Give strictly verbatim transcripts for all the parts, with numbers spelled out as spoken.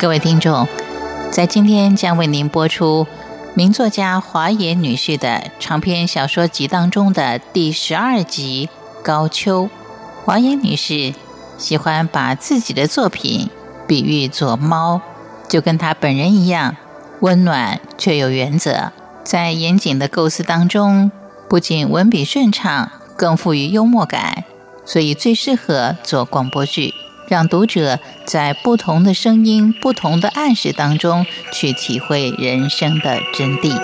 各位听众，在今天将为您播出名作家华野女士的长篇小说集当中的第十二集《高丘》。华野女士喜欢把自己的作品比喻作猫，就跟她本人一样，温暖却有原则。在严谨的构思当中，不仅文笔顺畅，更富于幽默感，所以最适合做广播剧，让读者在不同的声音、不同的暗示当中去体会人生的真谛。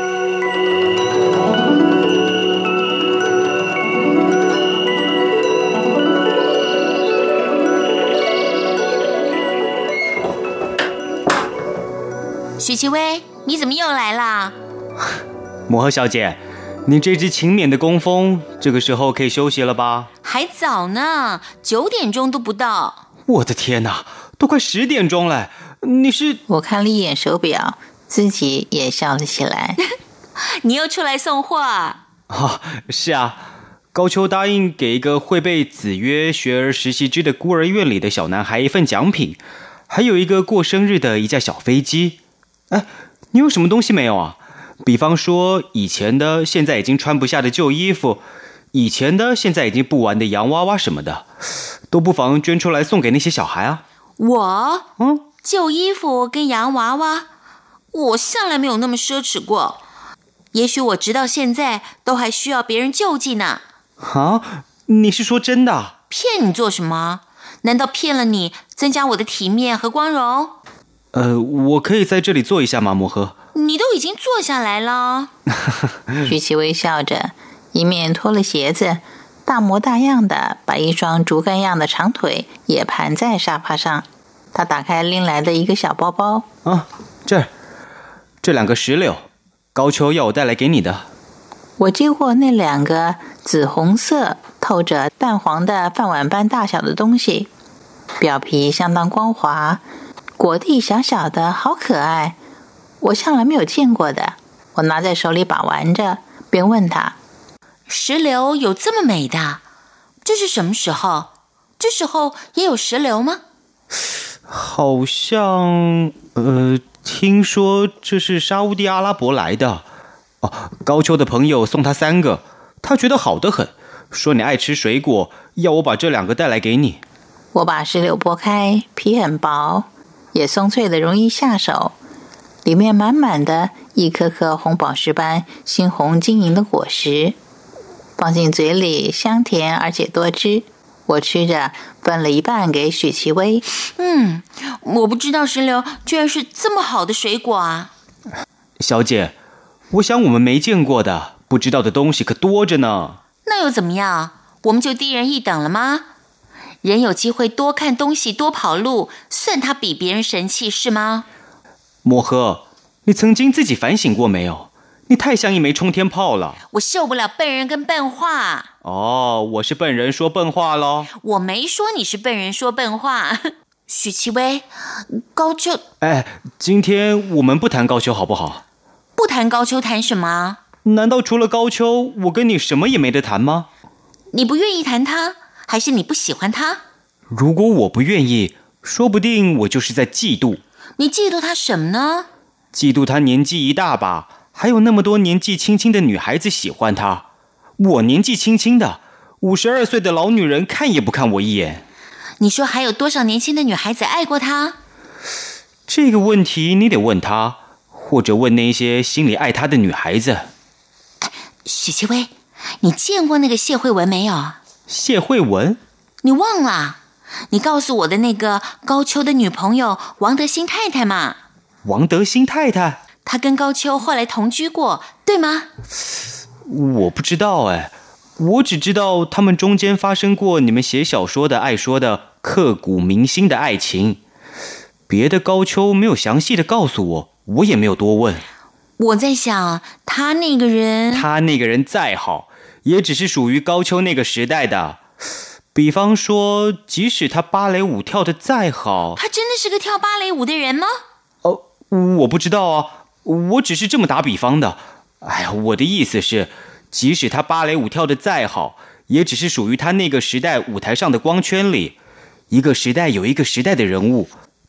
许琪薇，你怎么又来啦？ 摩诃小姐，你这只勤勉的工蜂，这个时候可以休息了吧？ 还早呢，九点钟都不到。 我的天哪，都快十点钟了，你是…… 我看了一眼手表，自己也笑了起来。 你又出来送货啊？ 啊，是啊，高丘答应给一个会背子曰学而时习之的孤儿院里的小男孩一份奖品，还有一个过生日的一架小飞机。哎，你有什么东西没有啊？比方说以前的现在已经穿不下的旧衣服，以前的现在已经不玩的洋娃娃什么的，都不妨捐出来送给那些小孩啊。 我？ 嗯， 旧衣服跟洋娃娃，我向来没有那么奢侈过。也许我直到现在都还需要别人救济呢。 啊，你是说真的？ 骗你做什么？难道骗了你，增加我的体面和光荣？ 呃，我可以在这里坐一下吗，摩诃？ 你都已经坐下来了。 许琪微笑着，一面脱了鞋子，大模大样的把一双竹竿样的长腿也盘在沙发上。他打开拎来的一个小包包。 啊，这儿，这两个石榴，高丘要我带来给你的。 我接过那两个紫红色透着淡黄的饭碗般大小的东西，表皮相当光滑，果蒂小小的，好可爱，我向来没有见过的。我拿在手里把玩着，便问他： 石榴有这么美的？这是什么时候？这时候也有石榴吗？ 好像……呃，听说这是沙烏地阿拉伯来的。哦，高丘的朋友送他三个，他觉得好得很，说你爱吃水果，要我把这两个带来给你。 我把石榴剥开，皮很薄，也松脆的容易下手，里面满满的一颗颗红宝石般猩红晶莹的果实，放进嘴里香甜而且多汁。我吃着分了一半给许琪微。 嗯，我不知道石榴居然是这么好的水果啊。 小姐，我想我们没见过的不知道的东西可多着呢。 那又怎么样？我们就低人一等了吗？人有机会多看东西多跑路，算他比别人神气是吗？ 摩诃，你曾经自己反省过没有？你太像一枚冲天炮了。 我受不了笨人跟笨话。 哦，我是笨人说笨话咯。 我没说你是笨人说笨话。许琪微，高丘…… 哎，今天我们不谈高丘好不好？ 不谈高丘谈什么？ 难道除了高丘，我跟你什么也没得谈吗？ 你不愿意谈他，还是你不喜欢他？ 如果我不愿意，说不定我就是在嫉妒。 你嫉妒他什么呢？ 嫉妒他年纪一大把，还有那么多年纪轻轻的女孩子喜欢他。我年纪轻轻的，五十二岁的老女人看也不看我一眼。 你说还有多少年轻的女孩子爱过他？ 这个问题你得问他，或者问那些心里爱他的女孩子。 许琪微，你见过那个谢慧文没有？ 谢慧文？ 你忘了？你告诉我的那个高丘的女朋友王德兴太太嘛？ 王德兴太太？ 她跟高丘后来同居过，对吗？ 我不知道哎，我只知道他们中间发生过你们写小说的爱说的刻骨铭心的爱情。别的高丘没有详细的告诉我，我也没有多问。 我在想，他那个人…… 他那个人再好，也只是属于高丘那个时代的。比方说，即使他芭蕾舞跳得再好…… 他真的是个跳芭蕾舞的人吗？ 哦，我不知道啊，我只是这么打比方的。哎呀，我的意思是，即使他芭蕾舞跳得再好，也只是属于他那个时代舞台上的光圈里。一个时代有一个时代的人物，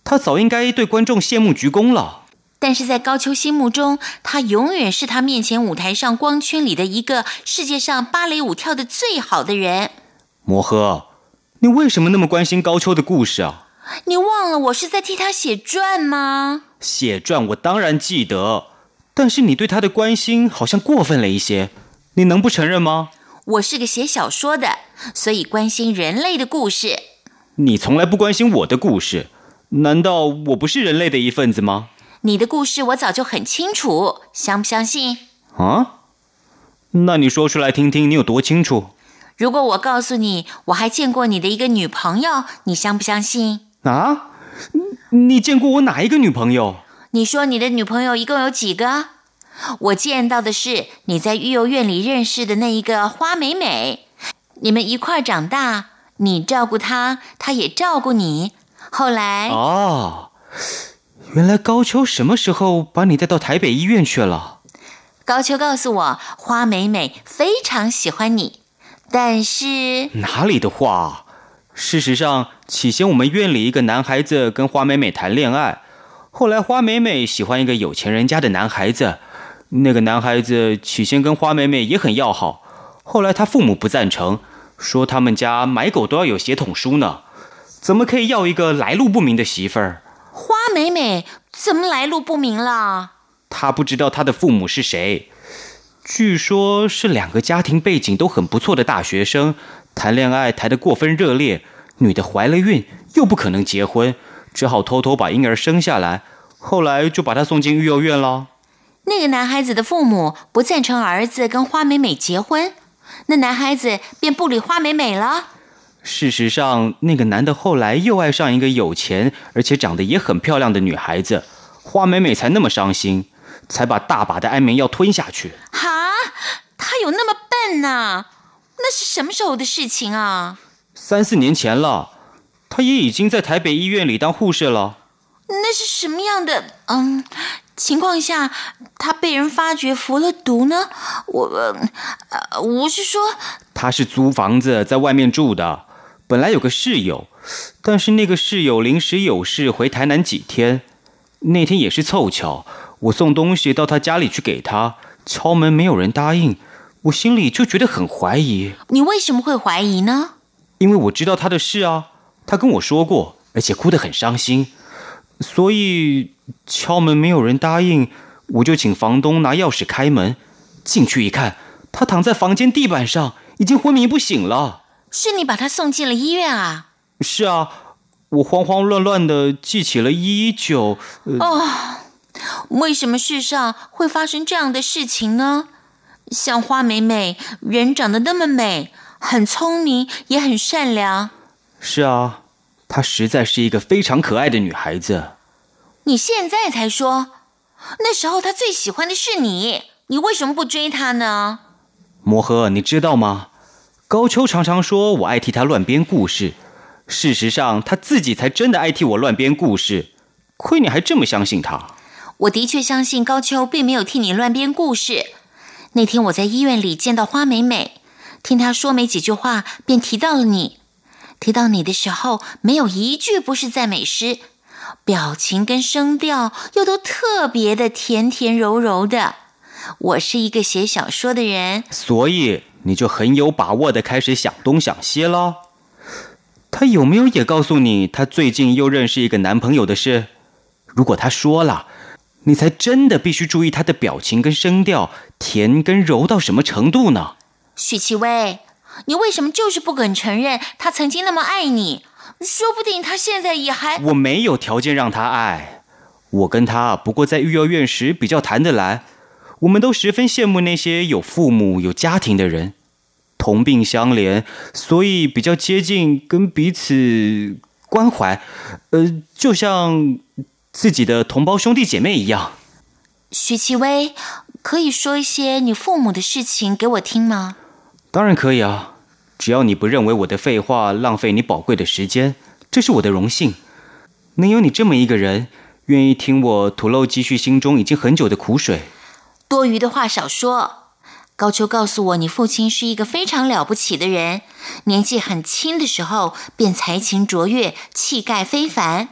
他早应该对观众谢幕鞠躬了。 但是在高秋心目中，他永远是他面前舞台上光圈里的一个世界上芭蕾舞跳得最好的人。 摩诃，你为什么那么关心高秋的故事啊？ 你忘了我是在替他写传吗？ 写传我当然记得，但是你对他的关心好像过分了一些，你能不承认吗？ 我是个写小说的，所以关心人类的故事。 你从来不关心我的故事，难道我不是人类的一份子吗？ 你的故事我早就很清楚，相不相信？ 啊？那你说出来听听，你有多清楚？ 如果我告诉你，我还见过你的一个女朋友，你相不相信？ 啊？你见过我哪一个女朋友？ 你说你的女朋友一共有几个？我见到的是你在育幼院里认识的那一个花美美，你们一块长大，你照顾她，她也照顾你。后来…… 哦，原来高秋什么时候把你带到台北医院去了？ 高秋告诉我，花美美非常喜欢你，但是…… 哪里的话？事实上，起先我们院里一个男孩子跟花美美谈恋爱，后来花美美喜欢一个有钱人家的男孩子，那个男孩子起先跟花美美也很要好，后来他父母不赞成，说他们家买狗都要有血统书呢，怎么可以要一个来路不明的媳妇儿？ 花美美怎么来路不明了？ 他不知道他的父母是谁，据说是两个家庭背景都很不错的大学生，谈恋爱谈得过分热烈，女的怀了孕又不可能结婚，只好偷偷把婴儿生下来，后来就把她送进育幼院了。 那个男孩子的父母不赞成儿子跟花美美结婚，那男孩子便不理花美美了。 事实上，那个男的后来又爱上一个有钱而且长得也很漂亮的女孩子，花美美才那么伤心，才把大把的安眠药吞下去。 哈，他有那么笨啊？那是什么时候的事情啊？ 三四年前了，他也已经在台北医院里当护士了。 那是什么样的嗯情况下他被人发觉服了毒呢？我呃我是说， 他是租房子在外面住的，本来有个室友，但是那个室友临时有事回台南几天，那天也是凑巧，我送东西到他家里去给他，敲门没有人答应，我心里就觉得很怀疑。 你为什么会怀疑呢？ 因为我知道他的事啊，他跟我说过，而且哭得很伤心，所以敲门没有人答应，我就请房东拿钥匙开门，进去一看，他躺在房间地板上，已经昏迷不醒了。 是你把他送进了医院啊？ 是啊，我慌慌乱乱地记起了一一九。呃、 哦，为什么世上会发生这样的事情呢？像花美美，人长得那么美，很聪明，也很善良。 是啊，她实在是一个非常可爱的女孩子。 你现在才说，那时候她最喜欢的是你，你为什么不追她呢？ 摩诃，你知道吗？高秋常常说我爱替她乱编故事，事实上她自己才真的爱替我乱编故事，亏你还这么相信她。 我的确相信高秋并没有替你乱编故事。那天我在医院里见到花美美，听她说没几句话便提到了你。提到你的时候，没有一句不是赞美诗，表情跟声调又都特别的甜甜柔柔的。我是一个写小说的人， 所以你就很有把握的开始想东想西了。他有没有也告诉你他最近又认识一个男朋友的事？如果他说了，你才真的必须注意他的表情跟声调，甜跟柔到什么程度呢？ 许琪薇，你为什么就是不肯承认他曾经那么爱你？说不定他现在也还…… 我没有条件让他爱，我跟他不过在育幼院时比较谈得来，我们都十分羡慕那些有父母有家庭的人，同病相怜，所以比较接近，跟彼此关怀，呃，就像自己的同胞兄弟姐妹一样。 许琪薇，可以说一些你父母的事情给我听吗？ 当然可以啊，只要你不认为我的废话浪费你宝贵的时间，这是我的荣幸。能有你这么一个人，愿意听我吐露积蓄心中已经很久的苦水。 多余的话少说。高秋告诉我，你父亲是一个非常了不起的人，年纪很轻的时候便才情卓越，气概非凡。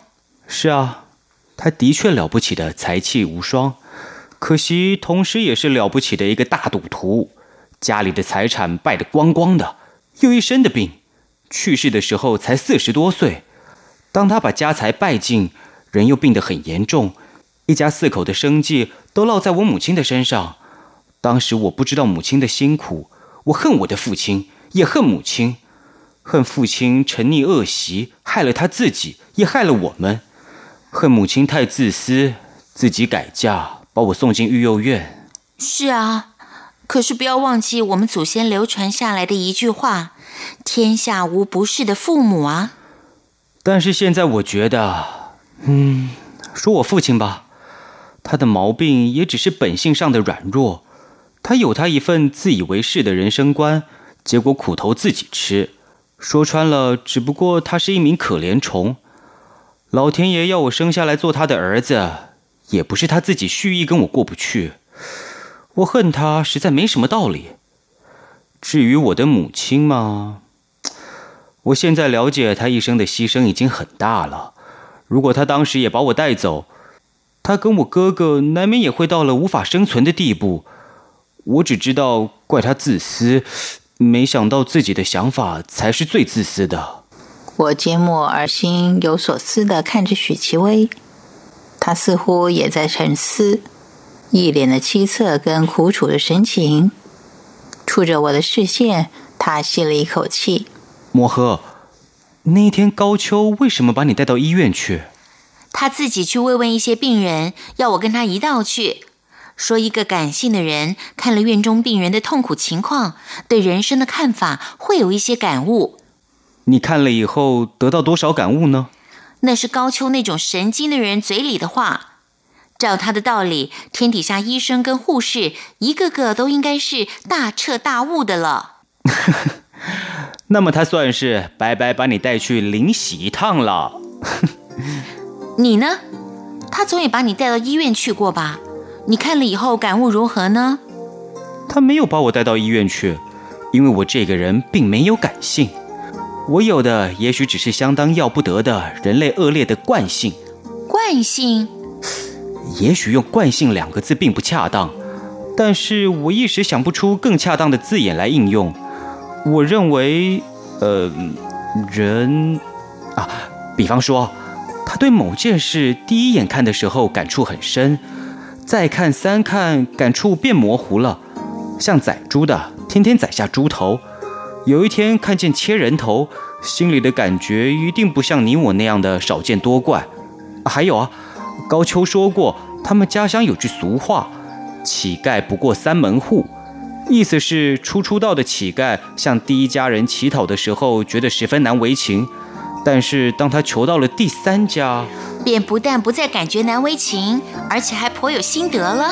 是啊，他的确了不起的才气无双，可惜同时也是了不起的一个大赌徒，家里的财产败得光光的，又一身的病，去世的时候才四十多岁。当他把家财败尽，人又病得很严重，一家四口的生计都落在我母亲的身上。当时我不知道母亲的辛苦，我恨我的父亲，也恨母亲，恨父亲沉溺恶习，害了他自己，也害了我们。恨母亲太自私，自己改嫁，把我送进育幼院。 是啊，可是不要忘记我们祖先流传下来的一句话：天下无不是的父母啊。 但是现在我觉得，嗯，说我父亲吧，他的毛病也只是本性上的软弱，他有他一份自以为是的人生观，结果苦头自己吃。说穿了，只不过他是一名可怜虫。老天爷要我生下来做他的儿子，也不是他自己蓄意跟我过不去。我恨他实在没什么道理。至于我的母亲嘛，我现在了解他一生的牺牲已经很大了。如果他当时也把我带走，他跟我哥哥难免也会到了无法生存的地步。我只知道怪他自私，没想到自己的想法才是最自私的。 我缄默而心有所思地看着许琪薇，她似乎也在沉思，一脸的凄恻跟苦楚的神情。触着我的视线，她吸了一口气。 莫呵，那一天高秋为什么把你带到医院去？ 他自己去慰问一些病人，要我跟他一道去，说一个感性的人看了院中病人的痛苦情况，对人生的看法会有一些感悟。 你看了以后得到多少感悟呢？ 那是高秋那种神经的人嘴里的话。照他的道理，天底下医生跟护士一个个都应该是大彻大悟的了。 那么他算是白白把你带去灵洗一趟了。 你呢？他总也把你带到医院去过吧？你看了以后感悟如何呢？ 他没有把我带到医院去，因为我这个人并没有感性。我有的也许只是相当要不得的人类恶劣的惯性。 惯性？ 也许用惯性两个字并不恰当，但是我一时想不出更恰当的字眼来应用。我认为，呃，人啊，比方说，他对某件事第一眼看的时候感触很深，再看三看感触变模糊了。像宰猪的，天天宰下猪头，有一天看见切人头，心里的感觉一定不像你我那样的少见多怪。还有啊，高秋说过，他们家乡有句俗话，乞丐不过三门户。意思是初出道的乞丐向第一家人乞讨的时候觉得十分难为情，但是当他求到了第三家， 便不但不再感觉难为情，而且还颇有心得了。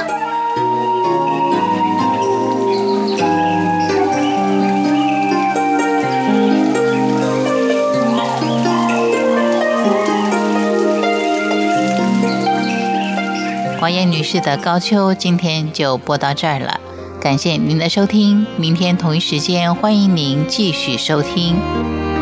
华严女士的高秋今天就播到这儿了，感谢您的收听，明天同一时间欢迎您继续收听。